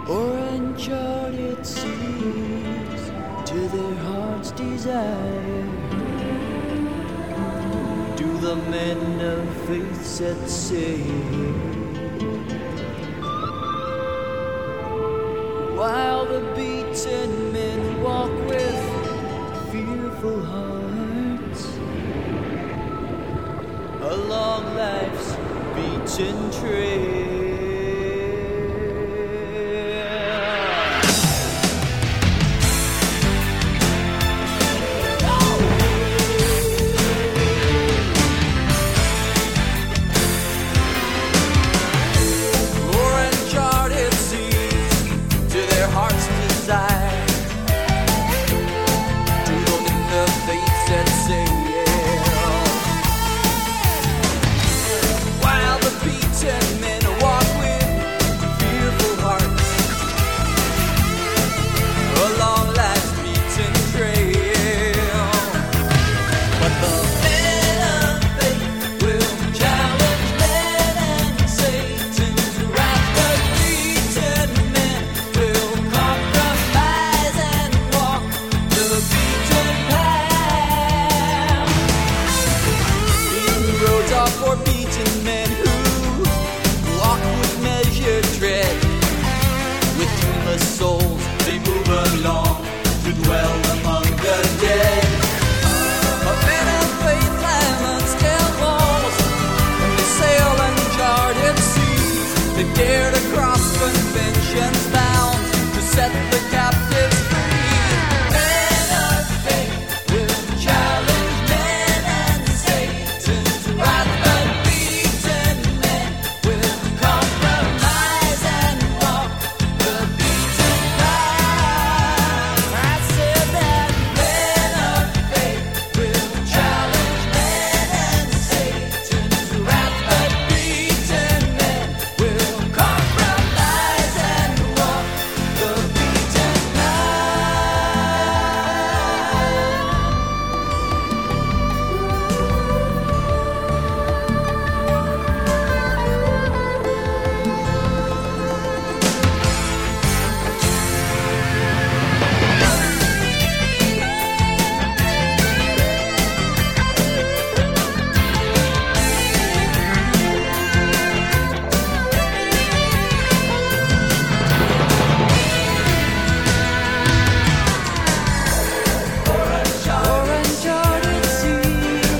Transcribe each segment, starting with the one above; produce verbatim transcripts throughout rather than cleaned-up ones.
or uncharted seas to their heart's desire. Do the men of faith set sail, while the beaten men walk with fearful hearts along life's beaten trail. For beaten men who walk with measured tread, with dreamless souls they move along to dwell among the dead. But men of faith climb unscaled walls, and they sail uncharted seas. They dare to cross conventions bound to set the captives free. Men of faith will challenge men and Satan to rise.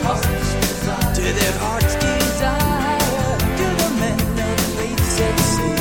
Heart's desire, to the men of faith set sail.